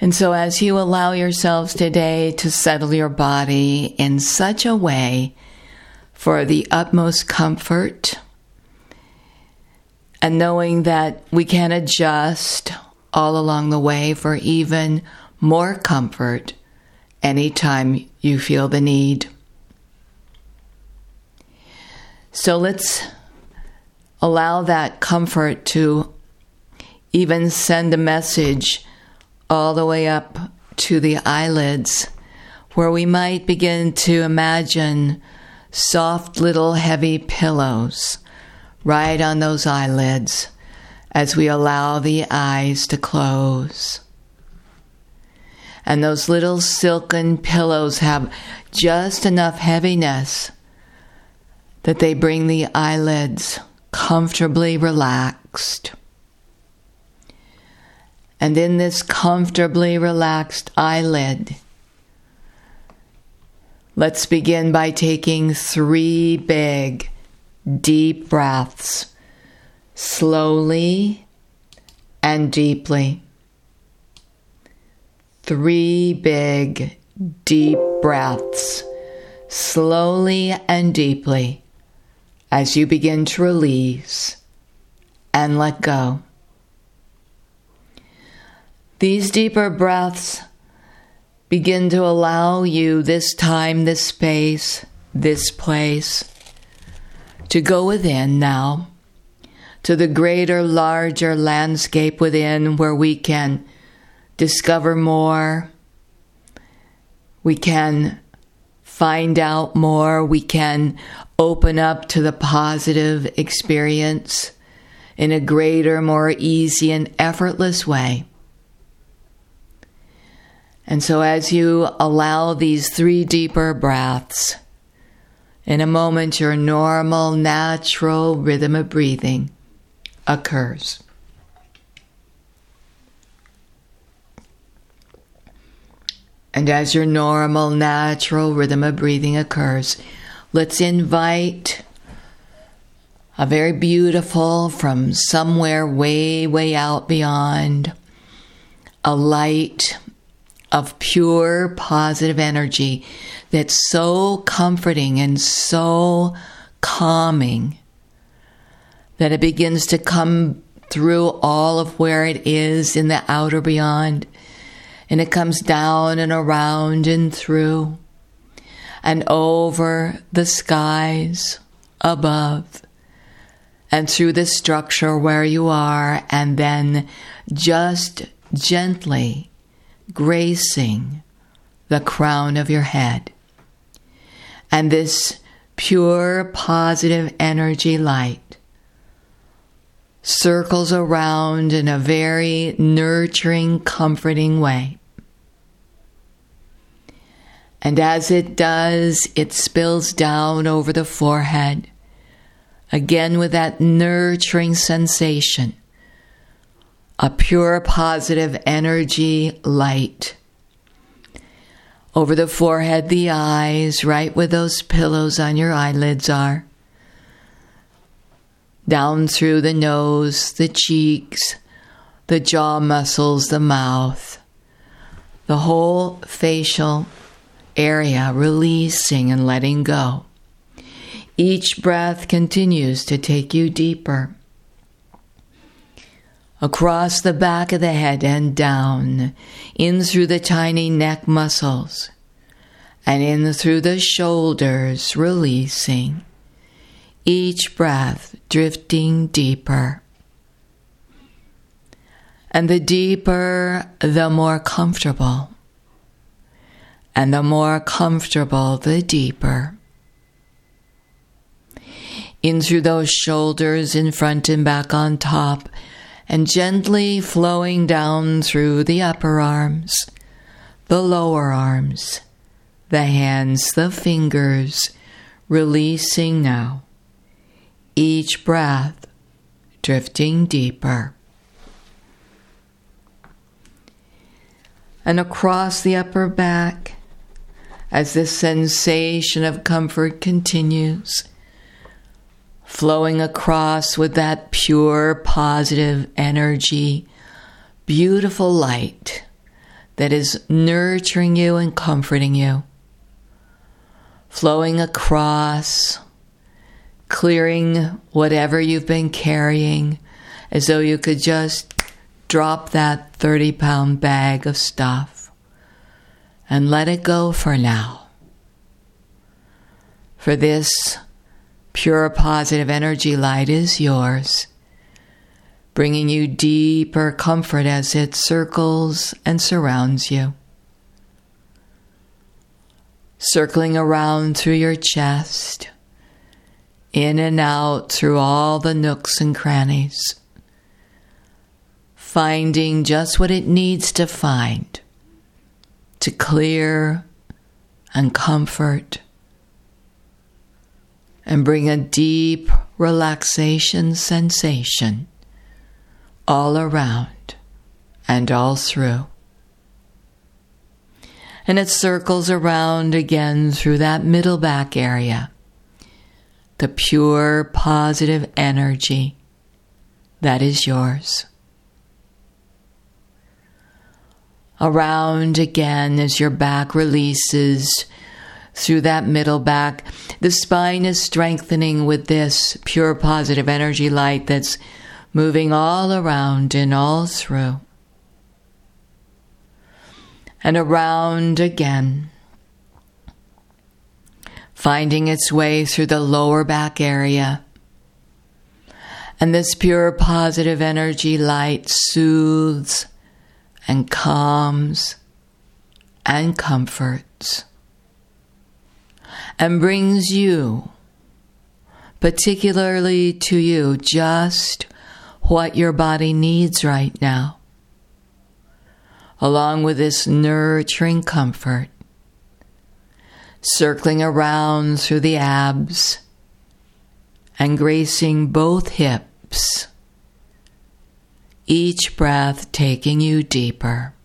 And so as you allow yourselves today to settle your body in such a way for the utmost comfort, and knowing that we can adjust all along the way for even more comfort anytime you feel the need. So let's allow that comfort to even send a message all the way up to the eyelids, where we might begin to imagine soft little heavy pillows right on those eyelids as we allow the eyes to close. And those little silken pillows have just enough heaviness that they bring the eyelids comfortably relaxed. And in this comfortably relaxed eyelid, let's begin by taking 3 big, deep breaths, slowly and deeply. 3 big, deep breaths, slowly and deeply, as you begin to release and let go. These deeper breaths begin to allow you this time, this space, this place, to go within now, to the greater, larger landscape within, where we can discover more, we can find out more, we can open up to the positive experience in a greater, more easy and effortless way. And so as you allow these 3 deeper breaths, in a moment your normal, natural rhythm of breathing occurs. And as your normal, natural rhythm of breathing occurs, let's invite a very beautiful, from somewhere way, way out beyond, a light of pure, positive energy that's so comforting and so calming that it begins to come through all of where it is in the outer beyond. And it comes down and around and through and over the skies above and through the structure where you are, and then just gently gracing the crown of your head. And this pure, positive energy light circles around in a very nurturing, comforting way. And as it does, it spills down over the forehead, again with that nurturing sensation, a pure, positive energy light. Over the forehead, the eyes, right where those pillows on your eyelids are. Down through the nose, the cheeks, the jaw muscles, the mouth, the whole facial area, releasing and letting go. Each breath continues to take you deeper. Across the back of the head and down, in through the tiny neck muscles, and in through the shoulders, releasing. Each breath drifting deeper. And the deeper, the more comfortable. And the more comfortable, the deeper. In through those shoulders, in front and back on top, and gently flowing down through the upper arms, the lower arms, the hands, the fingers, releasing now. Each breath drifting deeper. And across the upper back, as this sensation of comfort continues, flowing across with that pure, positive energy, beautiful light that is nurturing you and comforting you, flowing across, clearing whatever you've been carrying, as though you could just drop that 30-pound bag of stuff and let it go for now. For this pure positive energy light is yours, bringing you deeper comfort as it circles and surrounds you. Circling around through your chest, in and out through all the nooks and crannies, finding just what it needs to find to clear and comfort and bring a deep relaxation sensation all around and all through. And it circles around again through that middle back area, the pure positive energy that is yours. Around again as your back releases through that middle back. The spine is strengthening with this pure positive energy light that's moving all around and all through. And around again, finding its way through the lower back area. And this pure positive energy light soothes and calms and comforts and brings you, particularly to you, just what your body needs right now, along with this nurturing comfort, circling around through the abs and gracing both hips, each breath taking you deeper.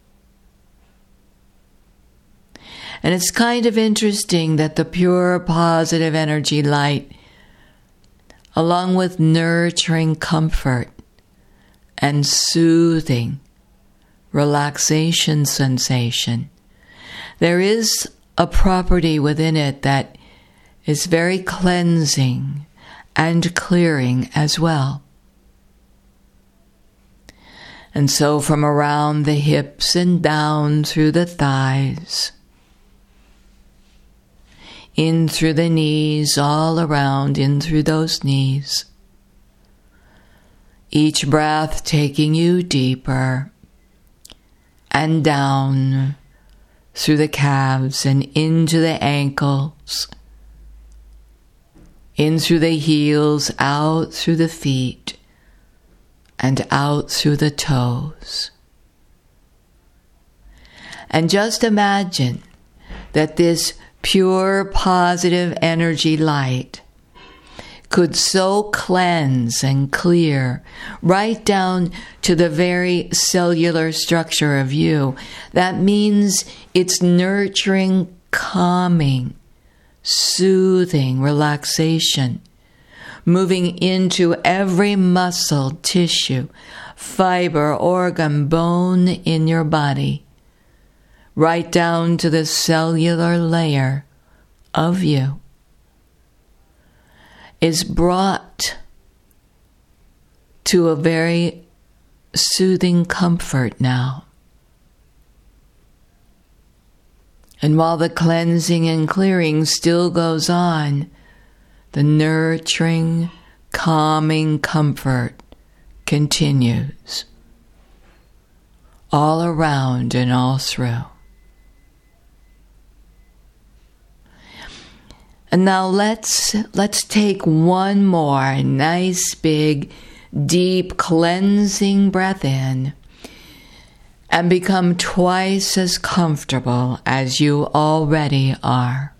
And it's kind of interesting that the pure positive energy light, along with nurturing comfort and soothing relaxation sensation, there is a property within it that is very cleansing and clearing as well. And so from around the hips and down through the thighs, in through the knees, all around, in through those knees, each breath taking you deeper and down through the calves and into the ankles, in through the heels, out through the feet, and out through the toes. And just imagine that this pure positive energy light could so cleanse and clear right down to the very cellular structure of you. That means it's nurturing, calming, soothing relaxation, moving into every muscle, tissue, fiber, organ, bone in your body, right down to the cellular layer of you, is brought to a very soothing comfort now. And while the cleansing and clearing still goes on, the nurturing, calming comfort continues all around and all through. And now let's take one more nice, big, deep, cleansing breath in and become twice as comfortable as you already are.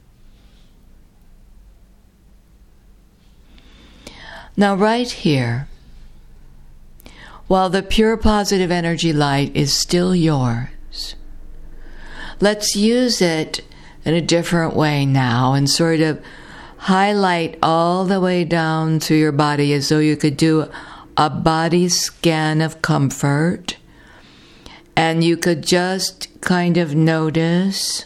Now right here, while the pure positive energy light is still yours, let's use it in a different way now and sort of highlight all the way down through your body as though you could do a body scan of comfort, and you could just kind of notice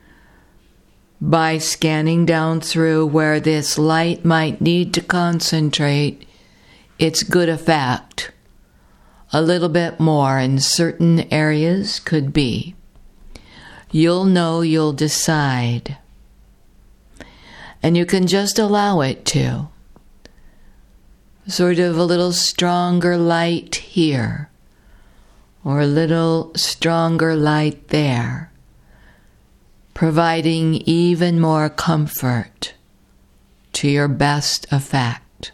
by scanning down through where this light might need to concentrate its good effect. A little bit more in certain areas could be. You'll know, you'll decide. And you can just allow it to. Sort of a little stronger light here, or a little stronger light there, providing even more comfort to your best effect,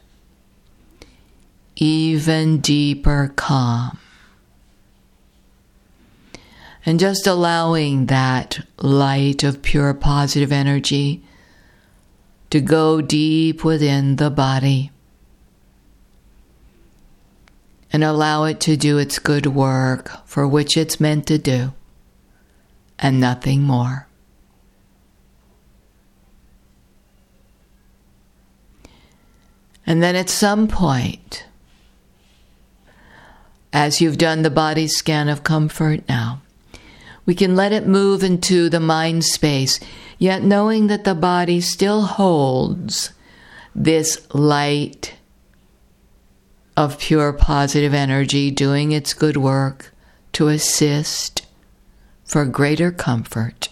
even deeper calm. And just allowing that light of pure positive energy to go deep within the body and allow it to do its good work for which it's meant to do, and nothing more. And then at some point, as you've done the body scan of comfort now, we can let it move into the mind space, yet knowing that the body still holds this light of pure positive energy doing its good work to assist for greater comfort.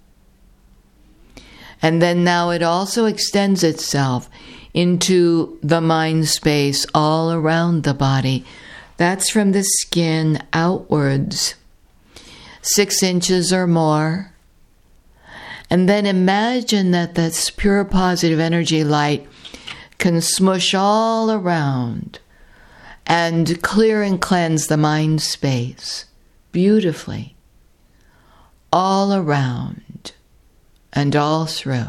And then now it also extends itself into the mind space all around the body. That's from the skin outwards, 6 inches or more. And then imagine that this pure positive energy light can smush all around and clear and cleanse the mind space beautifully, all around and all through,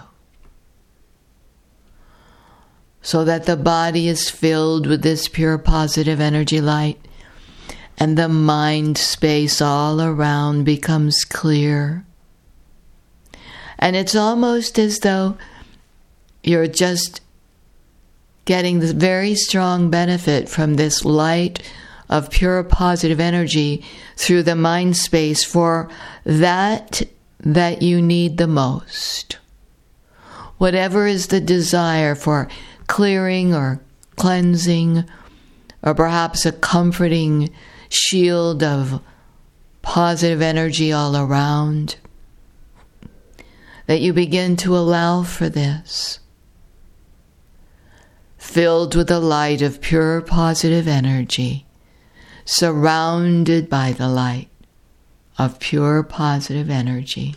so that the body is filled with this pure positive energy light, and the mind space all around becomes clear. And it's almost as though you're just getting the very strong benefit from this light of pure positive energy through the mind space for that you need the most. Whatever is the desire for clearing or cleansing, or perhaps a comforting shield of positive energy all around, that you begin to allow for this. Filled with the light of pure positive energy, surrounded by the light of pure positive energy.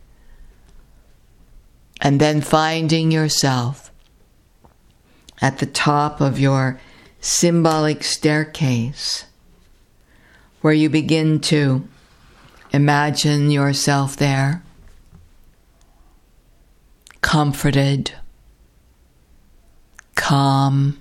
And then finding yourself at the top of your symbolic staircase, where you begin to imagine yourself there, comforted, calm,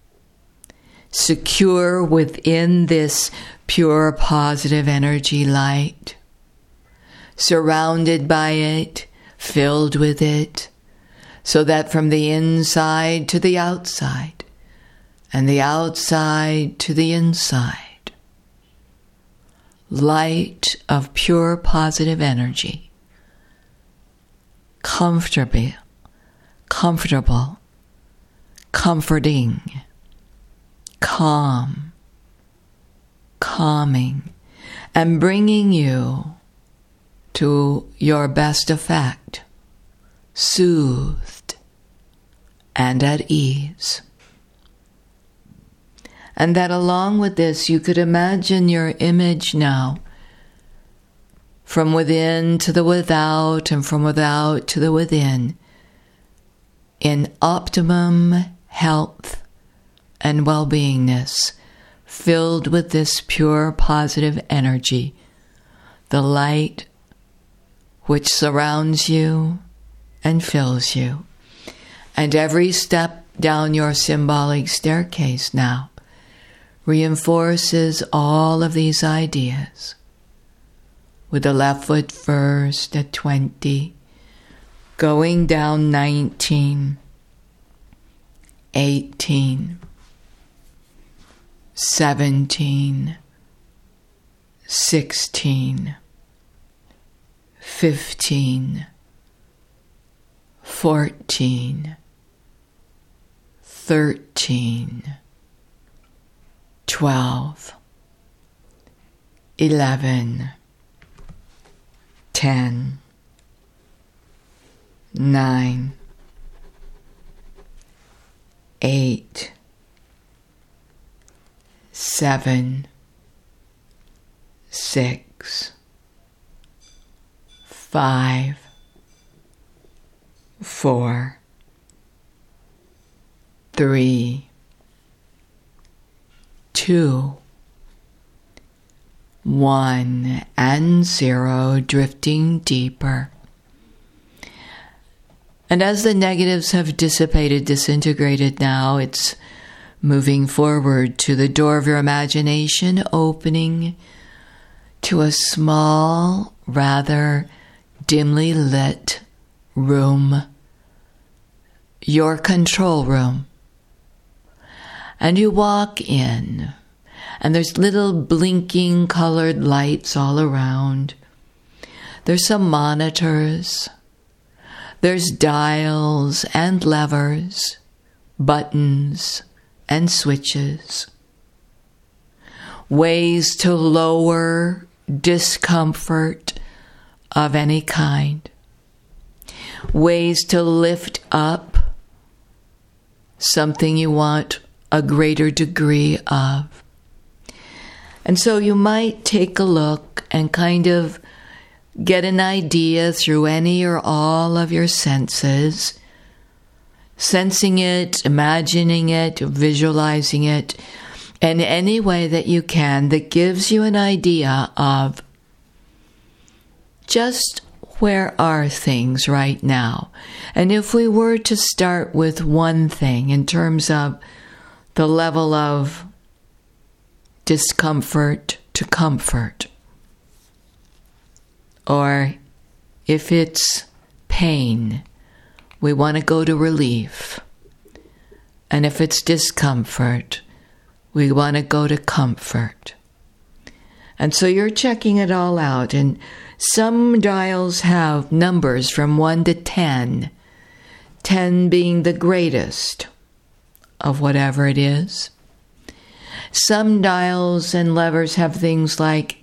secure within this pure positive energy light, surrounded by it, filled with it, so that from the inside to the outside, and the outside to the inside, light of pure positive energy, comfortable, comforting, calm, calming, and bringing you to your best effect, soothed and at ease. And that along with this, you could imagine your image now from within to the without, and from without to the within, in optimum health and well-beingness, filled with this pure positive energy, the light which surrounds you and fills you. And every step down your symbolic staircase now reinforces all of these ideas. With the left foot first at 20, going down 19, 18, 17, 16, 15, 14, 13, 12, 11, 10, 9, 8, 7, 6, 5, 4, 3, 2, 1, and 0, drifting deeper. And as the negatives have dissipated, disintegrated now, it's moving forward to the door of your imagination, opening to a small, rather dimly lit room, your control room. And you walk in, and there's little blinking colored lights all around. There's some monitors. There's dials and levers, buttons and switches. Ways to lower discomfort of any kind. Ways to lift up something you want a greater degree of. And so you might take a look and kind of get an idea through any or all of your senses, sensing it, imagining it, visualizing it, in any way that you can that gives you an idea of just where are things right now. And if we were to start with one thing in terms of the level of discomfort to comfort, or if it's pain, we want to go to relief. And if it's discomfort, we want to go to comfort. And so you're checking it all out. And some dials have numbers from 1 to 10, 10 being the greatest of whatever it is. Some dials and levers have things like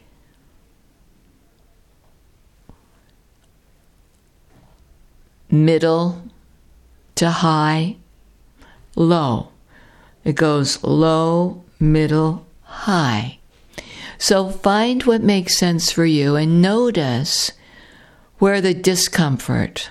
middle to high, low. It goes low, middle, high. So find what makes sense for you and notice where the discomfort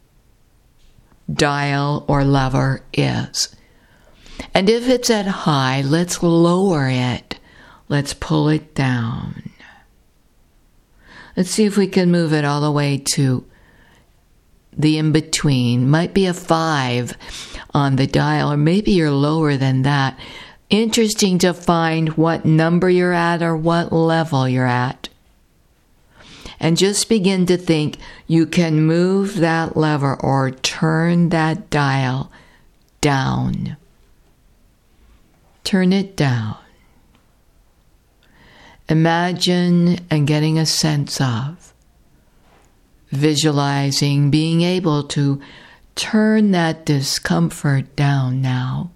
dial or lever is. And if it's at high, let's lower it. Let's pull it down. Let's see if we can move it all the way to the in-between. Might be a 5 on the dial, or maybe you're lower than that. Interesting to find what number you're at or what level you're at. And just begin to think you can move that lever or turn that dial down. Turn it down. Imagine and getting a sense of, visualizing, being able to turn that discomfort down now.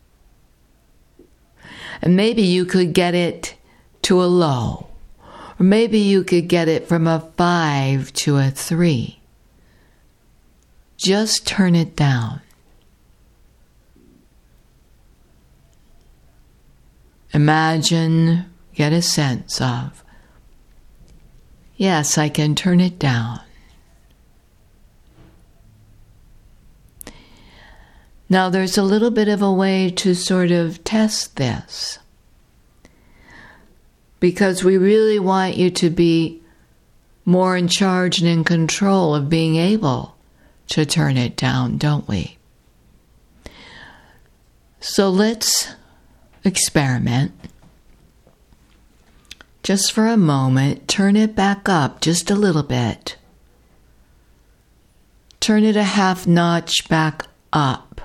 And maybe you could get it to a low. Or maybe you could get it from a 5 to a 3. Just turn it down. Imagine, get a sense of, yes, I can turn it down. Now there's a little bit of a way to sort of test this, because we really want you to be more in charge and in control of being able to turn it down, don't we? So let's experiment. Just for a moment, turn it back up just a little bit. Turn it a half notch back up.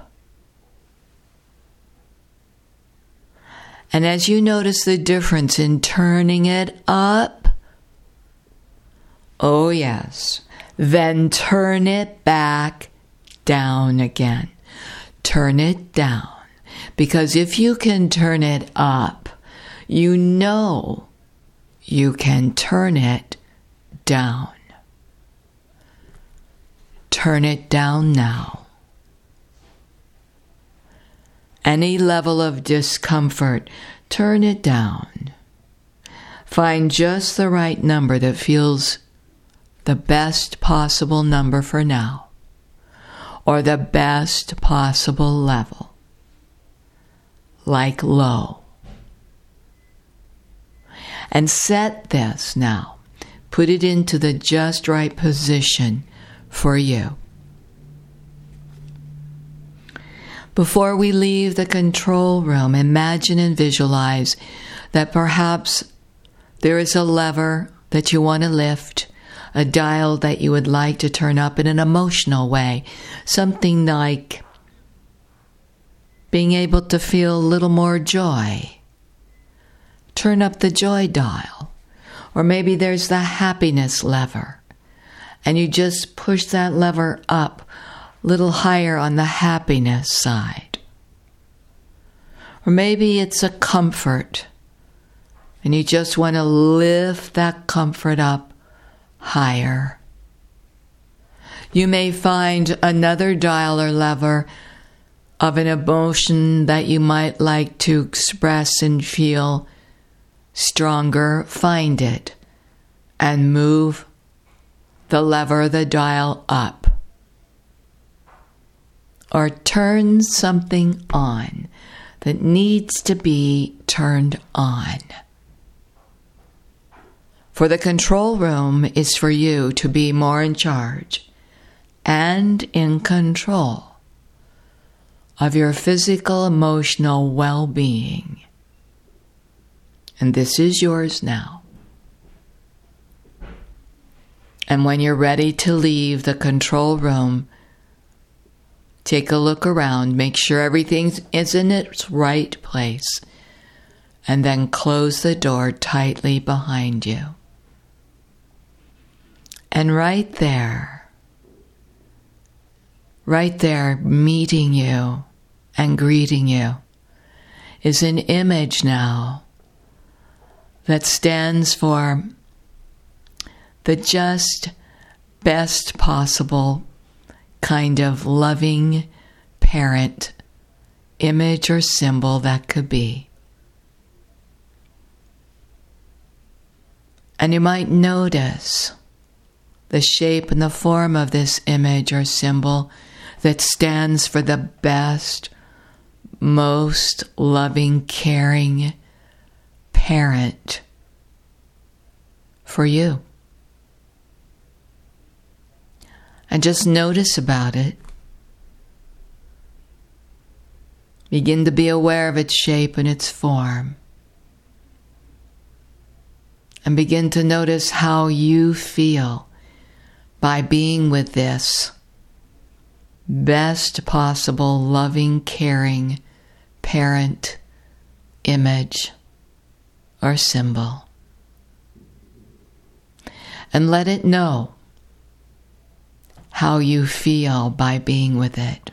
And as you notice the difference in turning it up, Oh yes. Then turn it back down again. Turn it down. Because if you can turn it up, you know you can turn it down. Turn it down now. Any level of discomfort, turn it down. Find just the right number that feels the best possible number for now, or the best possible level, like low. And set this now. Put it into the just right position for you. Before we leave the control room, imagine and visualize that perhaps there is a lever that you want to lift, a dial that you would like to turn up in an emotional way, something like being able to feel a little more joy. Turn up the joy dial. Or maybe there's the happiness lever, and you just push that lever up a little higher on the happiness side. Or maybe it's a comfort, and you just want to lift that comfort up higher. You may find another dial or lever of an emotion that you might like to express and feel stronger. Find it and move the lever, the dial up. Or turn something on that needs to be turned on. For the control room is for you to be more in charge and in control of your physical, emotional well-being. And this is yours now. And when you're ready to leave the control room, take a look around, make sure everything is in its right place, and then close the door tightly behind you. And right there, meeting you and greeting you, is an image now that stands for the just best possible kind of loving parent image or symbol that could be. And you might notice the shape and the form of this image or symbol that stands for the best, most loving, caring parent for you. And just notice about it. Begin to be aware of its shape and its form. And begin to notice how you feel by being with this best possible loving, caring parent image or symbol. And let it know how you feel by being with it.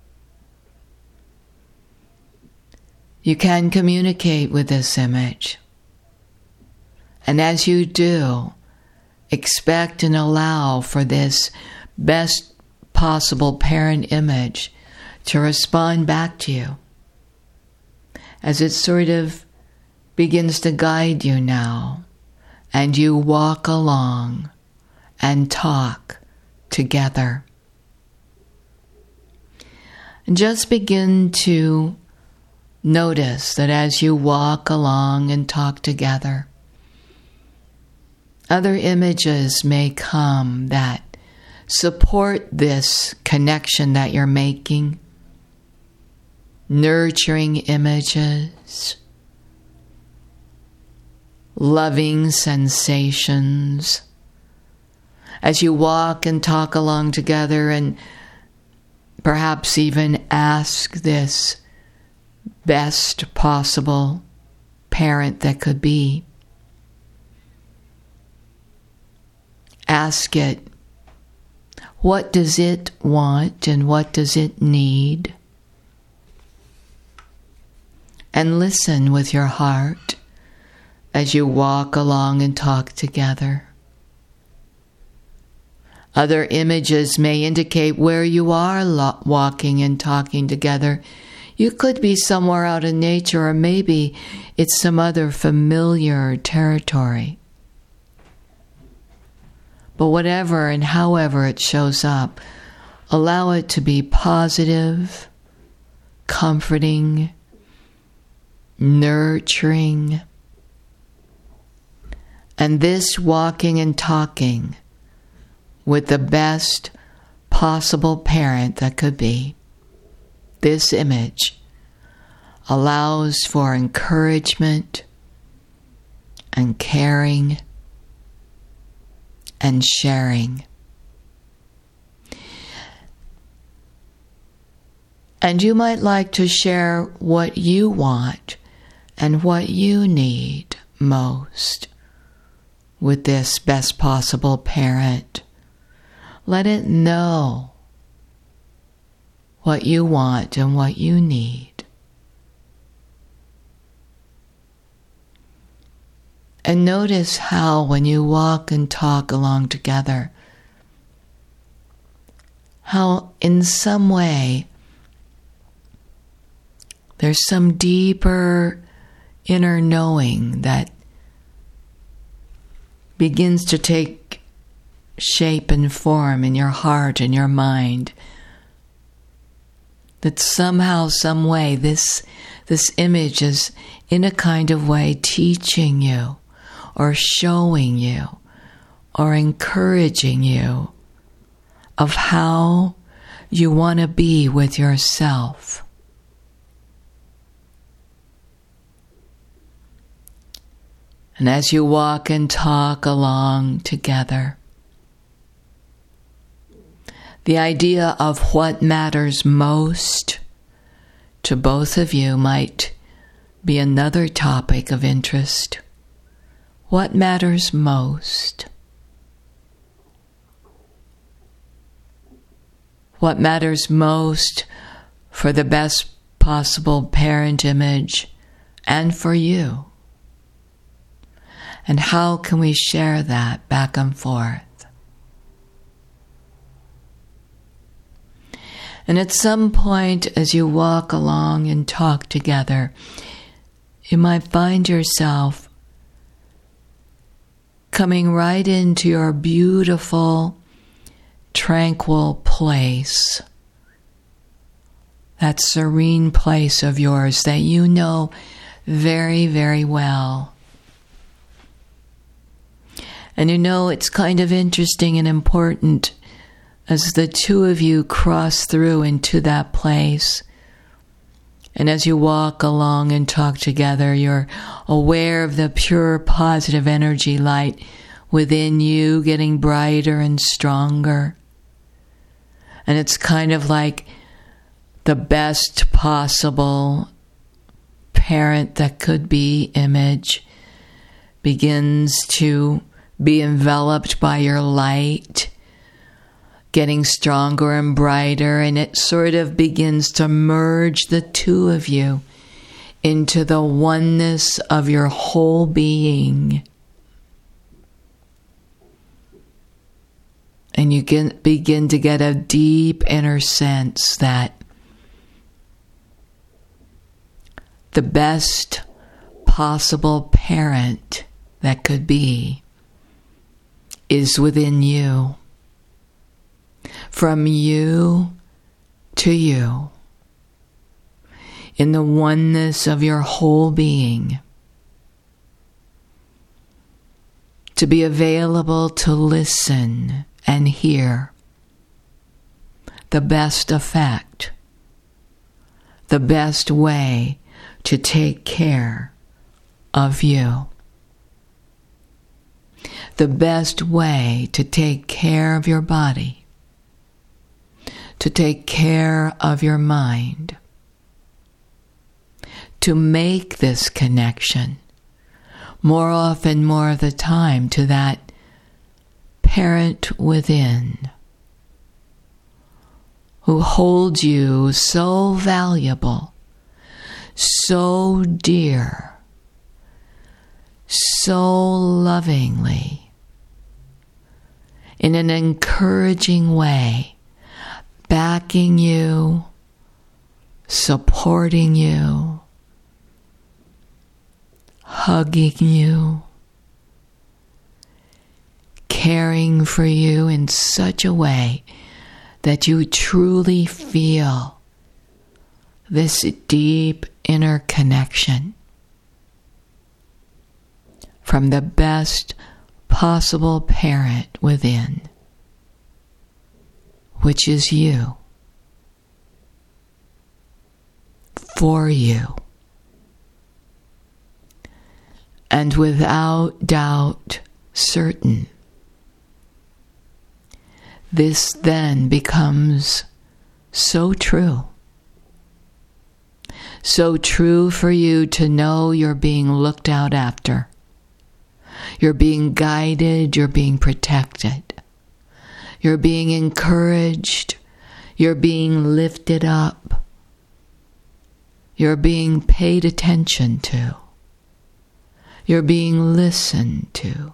You can communicate with this image. And as you do, expect and allow for this best possible parent image to respond back to you as it sort of begins to guide you now, and you walk along and talk together. And just begin to notice that as you walk along and talk together, other images may come that support this connection that you're making. Nurturing images, loving sensations. As you walk and talk along together and perhaps even ask this best possible parent that could be, ask it, what does it want and what does it need? And listen with your heart as you walk along and talk together. Other images may indicate where you are walking and talking together. You could be somewhere out in nature, or maybe it's some other familiar territory. But whatever and however it shows up, allow it to be positive, comforting, nurturing. And this walking and talking with the best possible parent that could be, this image allows for encouragement and caring and sharing. And you might like to share what you want and what you need most with this best possible parent. Let it know what you want and what you need. And notice how when you walk and talk along together, how in some way there's some deeper inner knowing that begins to take shape and form in your heart and your mind. That somehow, some way, this image is in a kind of way teaching you or showing you or encouraging you of how you want to be with yourself. And as you walk and talk along together, the idea of what matters most to both of you might be another topic of interest. What matters most? What matters most for the best possible parent image and for you? And how can we share that back and forth? And at some point, as you walk along and talk together, you might find yourself coming right into your beautiful, tranquil place. That serene place of yours that you know very, very well. And you know, it's kind of interesting and important as the two of you cross through into that place. And as you walk along and talk together, you're aware of the pure positive energy light within you getting brighter and stronger. And it's kind of like the best possible parent that could be image begins to be enveloped by your light, getting stronger and brighter, and it sort of begins to merge the two of you into the oneness of your whole being. And you begin to get a deep inner sense that the best possible parent that could be is within you. From you to you, in the oneness of your whole being, to be available to listen and hear the best effect, the best way to take care of you, the best way to take care of your body, to take care of your mind, to make this connection more often, more of the time, to that parent within who holds you so valuable, so dear, so lovingly, in an encouraging way, backing you, supporting you, hugging you, caring for you in such a way that you truly feel this deep inner connection from the best possible parent within, which is you, for you, and without doubt certain. This then becomes so true. So true for you to know you're being looked out after. You're being guided, you're being protected. You're being encouraged, you're being lifted up. You're being paid attention to. You're being listened to.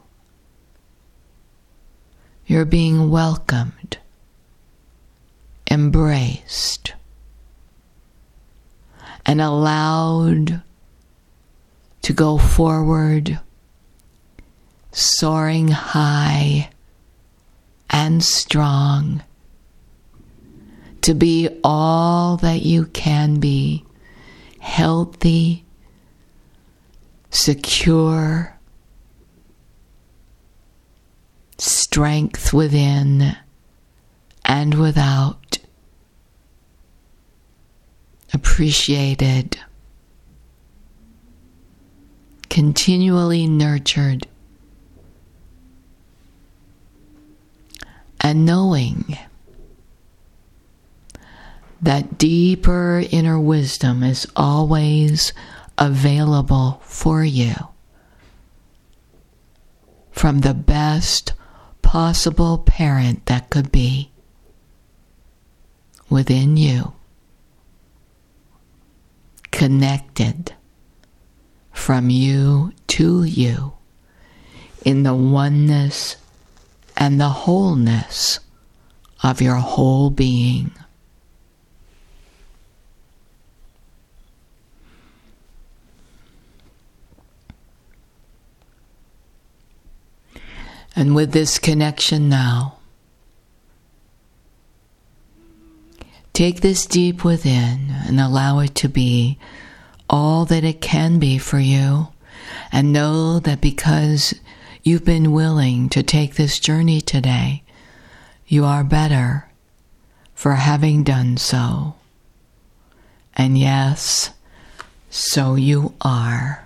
You're being welcomed, embraced, and allowed to go forward, soaring high and strong, to be all that you can be, healthy, secure, strength within and without, appreciated, continually nurtured, and knowing that deeper inner wisdom is always available for you from the best possible parent that could be within you, connected from you to you in the oneness and the wholeness of your whole being. And with this connection now, take this deep within and allow it to be all that it can be for you. And know that because you've been willing to take this journey today, you are better for having done so. And yes, so you are.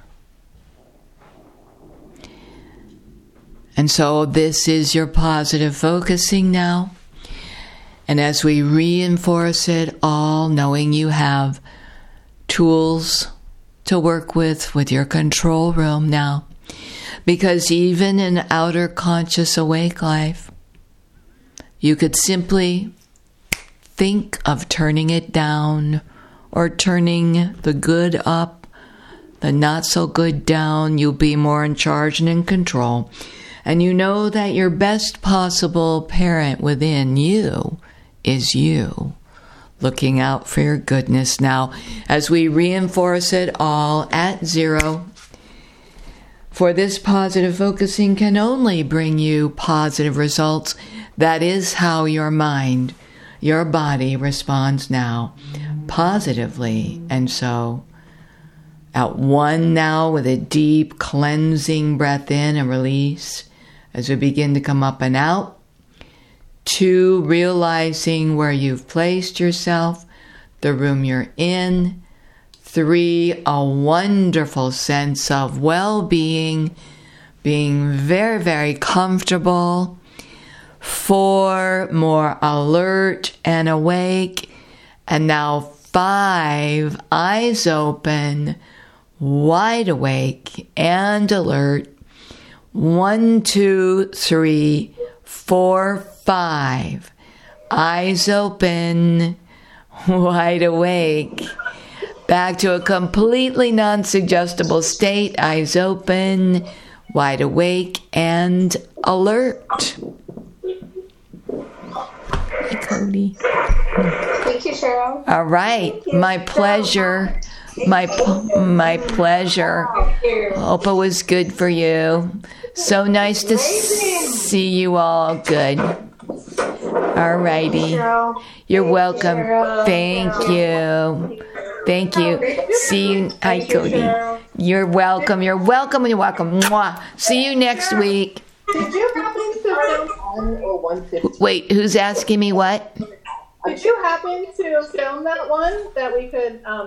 And so this is your positive focusing now. And as we reinforce it all, knowing you have tools to work with your control room now, because even in outer conscious awake life, you could simply think of turning it down or turning the good up, the not so good down. You'll be more in charge and in control. And you know that your best possible parent within you is you, looking out for your goodness. Now, as we reinforce it all at 0, for this positive focusing can only bring you positive results. That is how your mind, your body responds now, positively. And so, at 1 now with a deep cleansing breath in and release, as we begin to come up and out. 2, realizing where you've placed yourself, the room you're in. 3, a wonderful sense of well-being, being very, very comfortable. 4, more alert and awake. And now 5, eyes open, wide awake and alert. 1, 2, 3, 4, 5. Eyes open, wide awake. Back to a completely non-suggestible state. Eyes open, wide awake, and alert. Hey, Cody. Thank you, Cheryl. All right. My pleasure. My pleasure. Hope it was good for you. So nice to see you all. Good. All righty. You're welcome. Thank you. Thank you. See you. Hi, Cody. You're welcome. You're welcome. You're welcome. Mwah. See you next week. Did you happen to film 1 or 150? Wait, who's asking me what? Did you happen to film that one that we could